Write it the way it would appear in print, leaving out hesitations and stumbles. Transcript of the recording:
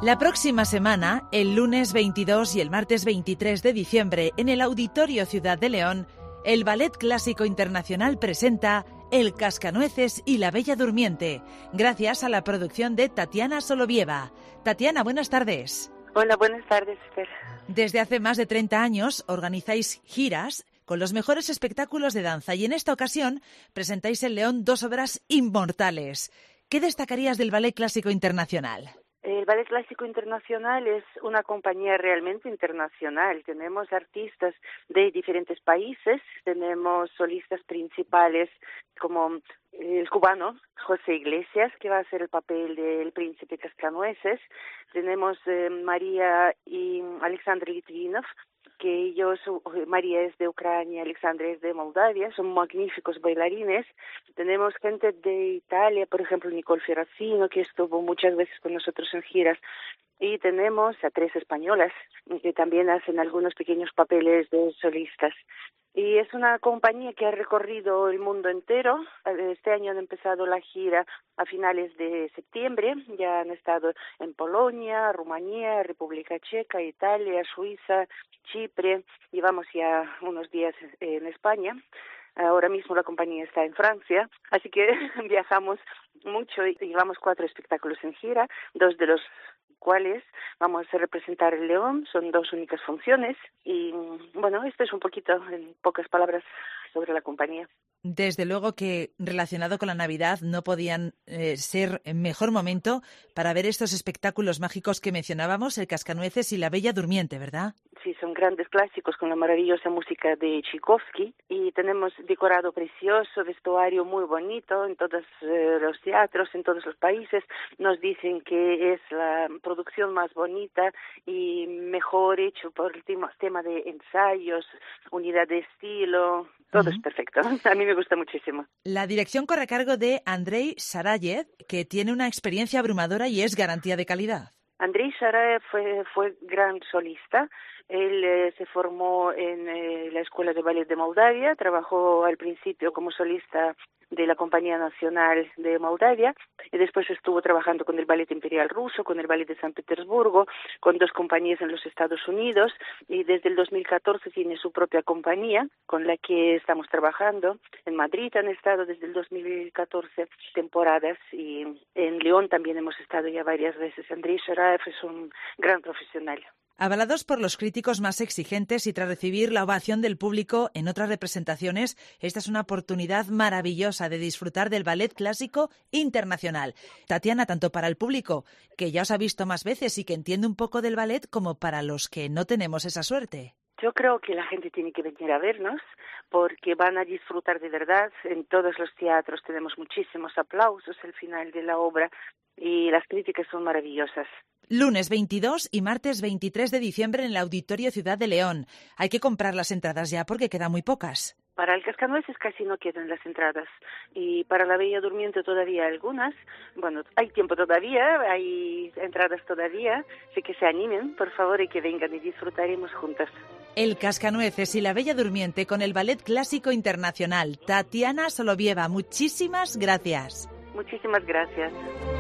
La próxima semana, el lunes 22 y el martes 23 de diciembre, en el Auditorio Ciudad de León, el Ballet Clásico Internacional presenta El Cascanueces y la Bella Durmiente, gracias a la producción de Tatiana Solovieva. Tatiana, buenas tardes. Hola, buenas tardes, Esther. Desde hace más de 30 años organizáis giras con los mejores espectáculos de danza y en esta ocasión presentáis en León dos obras inmortales. ¿Qué destacarías del Ballet Clásico Internacional? El Ballet Clásico Internacional es una compañía realmente internacional. Tenemos artistas de diferentes países, tenemos solistas principales como el cubano José Iglesias, que va a hacer el papel del príncipe Cascanueces. Tenemos María y Alexander Litvinov, que ellos, María es de Ucrania, Alexandra es de Moldavia, son magníficos bailarines. Tenemos gente de Italia, por ejemplo, Nicole Ferracino, que estuvo muchas veces con nosotros en giras. Y tenemos a 3 españolas, que también hacen algunos pequeños papeles de solistas. Y es una compañía que ha recorrido el mundo entero. Este año han empezado la gira a finales de septiembre. Ya han estado en Polonia, Rumanía, República Checa, Italia, Suiza, Chipre. Llevamos ya unos días en España. Ahora mismo la compañía está en Francia, así que viajamos mucho y llevamos 4 espectáculos en gira, 2 de los cuales vamos a representar en León, son 2 únicas funciones y bueno, esto es un poquito, en pocas palabras, sobre la compañía. Desde luego que relacionado con la Navidad no podían ser mejor momento para ver estos espectáculos mágicos que mencionábamos, El Cascanueces y La Bella Durmiente, ¿verdad? Sí, son grandes clásicos con la maravillosa música de Tchaikovsky y tenemos decorado precioso, vestuario muy bonito en todos los teatros, en todos los países. Nos dicen que es la producción más bonita y mejor hecho por el tema de ensayos, unidad de estilo, todo es perfecto. A mí me gusta muchísimo. La dirección corre a cargo de Andrei Sarayev, que tiene una experiencia abrumadora y es garantía de calidad. Andrei Sarayev fue gran solista. Él se formó en la Escuela de Ballet de Moldavia, trabajó al principio como solista de la Compañía Nacional de Moldavia y después estuvo trabajando con el Ballet Imperial Ruso, con el Ballet de San Petersburgo, con 2 compañías en los Estados Unidos y desde el 2014 tiene su propia compañía con la que estamos trabajando. En Madrid han estado desde el 2014 temporadas y en León también hemos estado ya varias veces. Andrei Sarayev es un gran profesional. Avalados por los críticos más exigentes y tras recibir la ovación del público en otras representaciones, esta es una oportunidad maravillosa de disfrutar del ballet clásico internacional. Tatiana, tanto para el público, que ya os ha visto más veces y que entiende un poco del ballet, como para los que no tenemos esa suerte. Yo creo que la gente tiene que venir a vernos porque van a disfrutar de verdad. En todos los teatros tenemos muchísimos aplausos al final de la obra y las críticas son maravillosas. Lunes 22 y martes 23 de diciembre en el Auditorio Ciudad de León. Hay que comprar las entradas ya porque quedan muy pocas. Para el Cascanueces casi no quedan las entradas y para la Bella Durmiente todavía algunas. Bueno, hay tiempo todavía, hay entradas todavía, así que se animen, por favor, y que vengan y disfrutaremos juntas. El Cascanueces y la Bella Durmiente con el Ballet Clásico Internacional. Tatiana Solovieva, muchísimas gracias. Muchísimas gracias.